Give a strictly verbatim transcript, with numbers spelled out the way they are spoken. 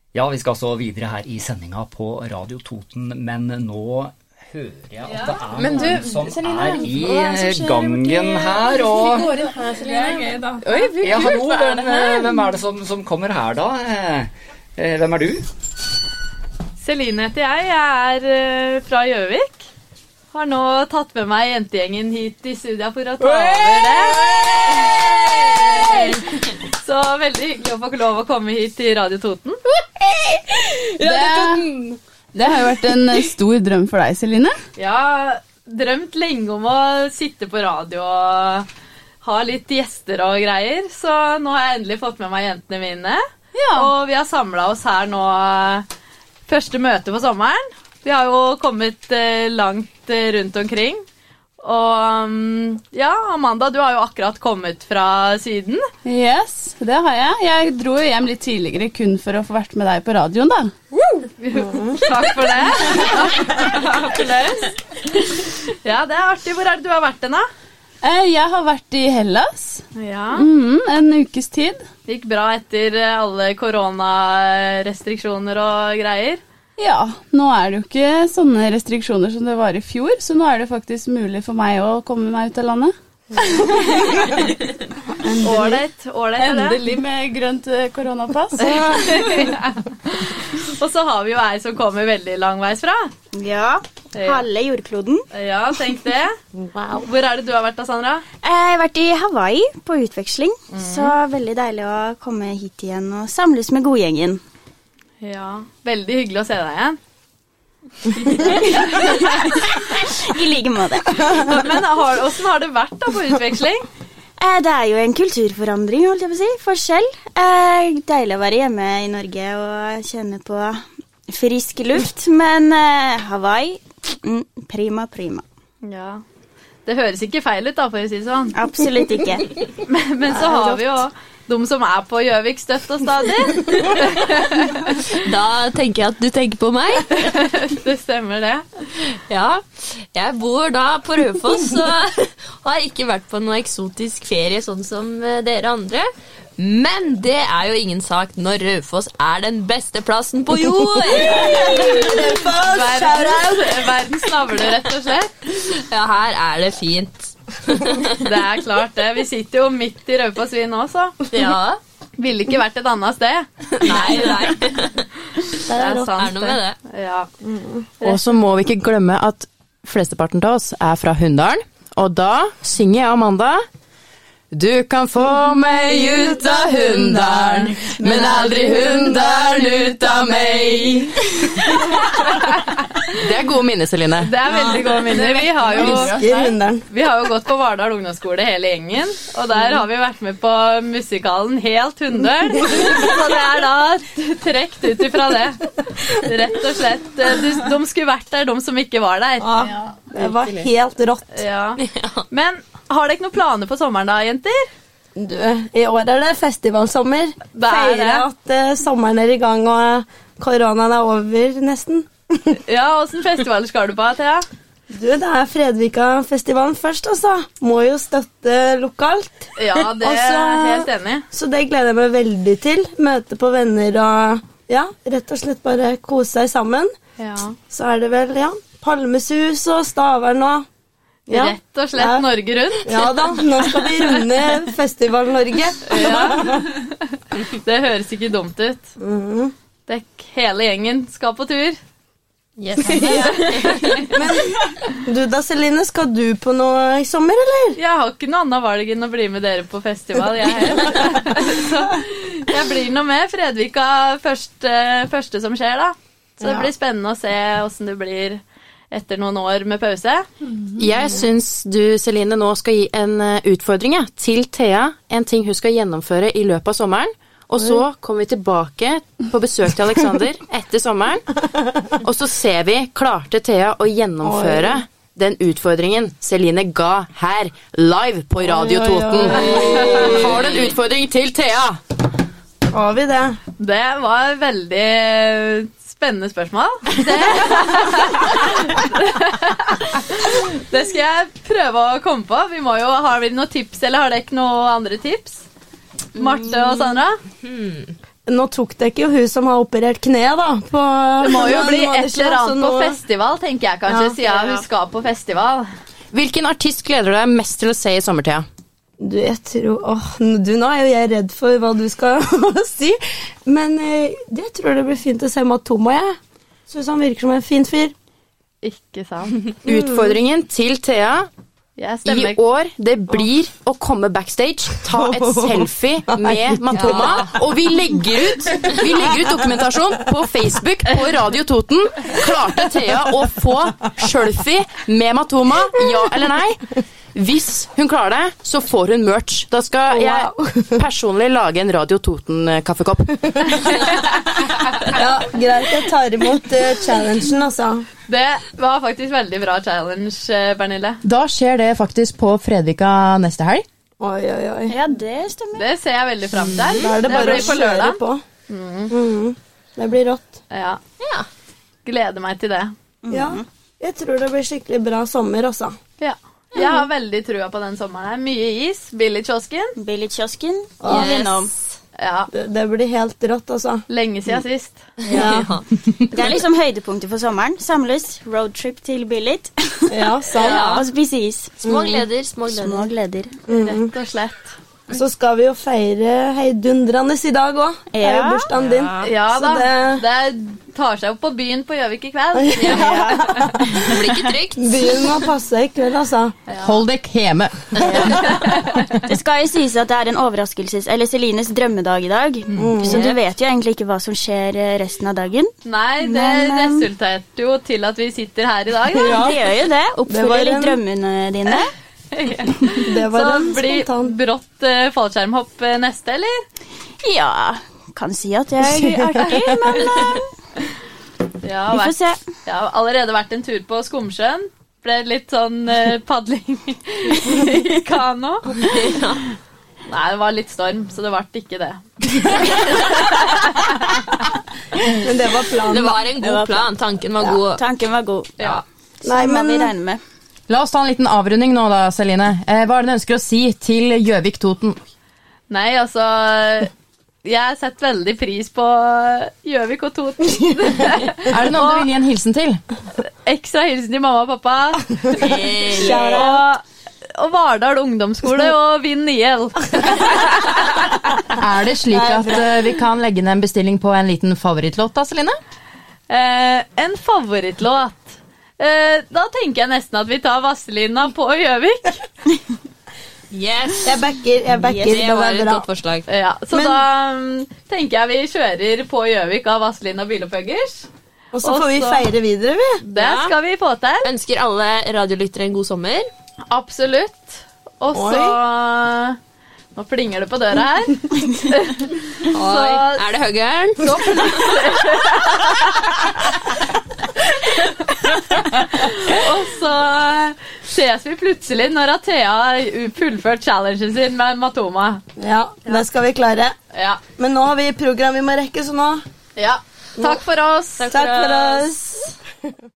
Ja, vi skal så videre her i sendinga på Radio Toten, men nå hører jeg at det er men du, noen som Celine, er i gangen her, og... Vi går inn her, Celine. Det er gøy, da. Oi, hvor ja, kult, hallo, hva er det her? hvem, hvem er det som, som kommer her da? Eh, hvem er du? Celine heter jeg, jeg er uh, fra Gjøvik. Har nå tatt med meg jentegjengen hit i studia for å ta over det. Så veldig hyggelig å få lov å komme hit til Radio Toten. Radio Toten! Det har jo vært en stor drøm for deg, Celine. Ja, drømt lenge om å sitte på radio og ha litt gjester og greier. Så nå har jeg endelig fått med meg jentene mine. Ja. Og vi har samlet oss her nå første møte på sommeren. Vi har jo kommet langt rundt omkring. Og ja, Amanda, du har jo akkurat kommet fra Syden. Yes, det har jeg. Jeg dro jo hjem litt tidligere kun for å få vært med deg på radioen da. Takk for det. Applaus. Ja, det er artig. Hvor er det du har vært den da? Jeg har vært i Hellas. Ja. Mm, en ukes tid. Det gikk bra etter alle koronarestriksjoner og greier. Ja, nå er det jo ikke sånne restriksjoner som det var i fjor, så nå er det faktisk mulig for meg å komme meg ut av landet. Ålreit, ålreit. Endelig med grønt koronapass. Ja. Og så har vi jo ei som kommer veldig langveis fra. Ja, halve jordkloden. Ja, tenk det. Wow. Hvor er det du har vært da, Sandra? Jeg har vært i Hawaii på utveksling, mm. så veldig deilig å komme hit igjen og samles med godgjengen. Ja, veldig hyggelig å se deg igjen. I like måte. Men har, hvordan har det vært da på utveksling? Eh, det er jo en kulturforandring, holdt jeg på å si. Forskjell. Eh, deilig å være hjemme i Norge og kjenne på frisk luft. Men eh, Hawaii, mm, prima, prima. Ja, det høres ikke feil ut da, for å si sånn. Absolutt ikke. men, men så har vi jo de som er på Gjøvik støtt og stadig. Da tenker jeg at du tenker på meg. Det stemmer det. Ja, jeg bor da på Raufoss og har ikke vært på noe eksotisk ferie sånn som dere andre. Men det er jo ingen sak når Raufoss er den beste plassen på jord. Verdens, verdens navle, rett og slett. Ja, her er det fint. Det er klart det. Vi sitter jo midt i Raufoss vi nå, så. Ja. Ville ikke vært et annet sted. Nei, nei. Det er, sant, er noe med det. Ja. Mm. Og så må vi ikke glemme at flesteparten av oss er fra Hunndalen. Og da synger jeg Amanda. Du kan få meg ut av Hunndalen, men aldri Hunndalen ut av meg. Det er gode minner, Celine. Det er veldig gode minner. Vi har jo, vi har jo gått på Vardal ungdomsskole hele gjengen, og der har vi vært med på musikalen Helt Hunndøl. Så det er da trekt ut ifra det. Rett og slett. De, de skulle vært der, de som ikke var der. Ja, det var helt rått. Ja. Men har dere ikke noen planer på sommeren da, jenter? Du, i år er det festivalsommer. Feire at uh, sommeren er i gang og koronaen er over nesten. Ja, hvordan festivaler skal du på, Thea? Du, det er Fredvika-festivalen først, altså. Må jo støtte lokalt. Ja, det er jeg helt enig. Så det gleder jeg meg veldig til. Møte på venner og, ja, rett og slett bare kose seg sammen. Ja. Så er det vel, ja, Palmesus og Stavern og ja. Rett og slett ja. Norge rundt. Ja da, nå skal vi runde Festival Norge. Ja. Det høres ikke dumt ut. Mm. Det hele gjengen skal på tur. Yes. Men du da, Celine, skal du på noe i sommer, eller? Jeg har ikke noe annet valg enn å bli med dere på festival, jeg Så jeg blir nå med Fredvika første, første som skjer da. Så ja. Det blir spennende å se hvordan det blir etter noen år med pause. Jeg synes du, Celine, nå skal gi en utfordring ja, til Thea. En ting hun skal gjennomføre i løpet av sommeren. Og så kommer vi tilbake på besøk til Alexander etter sommeren. Og så ser vi, klarte Thea å gjennomføre oi. Den utfordringen Celine ga her, live på Radio Toten. Har du en utfordring til Thea? Har vi det? Det var veldig spennende spørsmål. Det, det skal jeg prøve å komme på. Vi må jo, har vi noen tips, eller har dere ikke noen andre tips? Marte og Sandra? Hmm. nå tok det ikke jo hun som har operert kneet, da. På, det må jo bli på et eller annet på festival, tenker jeg kanskje, Ja. siden ja. hun skal på festival. Hvilken artist gleder du deg mest til å se i sommertida? Du, jeg tror åh, du, nå er jo jeg redd for hva du skal si, men eh, jeg tror det blir fint å se Matoma, jeg. Synes han virker som en fin fyr. Ikke sant. Utfordringen til Thea i år, det blir å komme backstage, ta et selfie med Matoma, og vi legger ut vi legger ut dokumentasjon på Facebook på Radio Toten. Klarte Thea å få selfie med Matoma, ja eller nei? Hvis hun klarer det, så får hun merch. Da skal jeg personlig lage en Radio Toten-kaffekopp. Ja, greit, jeg tar imot uh, challengen, altså. Det var faktisk veldig bra challenge, Pernille. Da skjer det faktisk på Fredvika neste helg. Oi, oi, oi. Ja, det stemmer. Det ser jeg veldig frem til. Da er det bare blir å kjøre på. Mm. Mm. Det blir rått. Ja. ja. Gleder meg til det. Mm. Ja, jeg tror det blir skikkelig bra sommer også. Ja. Jeg har veldig trua på den sommeren her. Mye is. Billig-kiosken. Billig-kiosken. Yes. Ja. Det, det blir helt rått, altså. Lenge siden sist. Ja. Det er liksom høydepunktet for sommeren. Samles, roadtrip til Billit. Ja, sant. Ja. Og spise is. Små gleder, små gleder. Små gleder. Mm. Rett og slett. Så skal vi jo feire heidundrende i dag også. Det er jo bursdagen din. Ja Så da, det... det tar seg opp på byen på Gjøvik i kveld. Ja. Det blir ikke trygt. Byen må passe i kveld, altså. Ja. Hold deg hjemme. Det skal jo sies at det er en overraskelses, eller Selines drømmedag i dag. Mm. Så du vet jo egentlig ikke hva som skjer resten av dagen. Nei, det Men, resulterte jo til at vi sitter her i dag. Da. Ja, det gjør jo det. Oppfyller litt drømmene dine. Det var så en blir spontan brått uh, fallskjermhopp uh, neste, eller? Ja, kan si at jeg er artig, men uh, ja, vi får se. Jeg har allerede vært en tur på Skomsjøen. Ble litt sånn uh, padling i kano. Ja. Nei, det var litt storm, så det ble ikke det. Men det var planen. Det var en god var plan. Tanken var ja, god. Tanken var god. Ja. Så Nei, må men... vi regne med. La oss ta en liten avrunding nå da, Celine. Eh, hva er det du ønsker å si til Gjøvik Toten? Nei, altså... Jeg setter veldig pris på Gjøvik og Toten. Er det noen du vil gi en hilsen til? Ekstra hilsen til mamma og pappa. og, og Vardal ungdomsskole og Vinn I L. Er det slik at uh, vi kan legge ned en bestilling på en liten favorittlåt da, Celine? Eh, en favorittlåt? Eh, da tenker jeg nesten at vi tar Vazelina på Gjøvik. Yes. Jeg backer, jeg backer. Yes. Det var et godt forslag. Ja, så Men, da um, tenker jeg vi kjører på Gjøvik av Vazelina og Bilopphøggers. Og så får vi feire videre, vi. Det ja. skal vi få til. Ønsker alle radiolyttere en god sommer. Absolutt. Og så... Nå plinger det på døra her. Så, er det høggeren? Så og så ses vi plutselig når Thea har fullført challengen sin med Matoma. Ja, det skal vi klare. Ja. Men nå har vi program vi må rekke, så nå... Ja. Takk for oss. Takk for oss.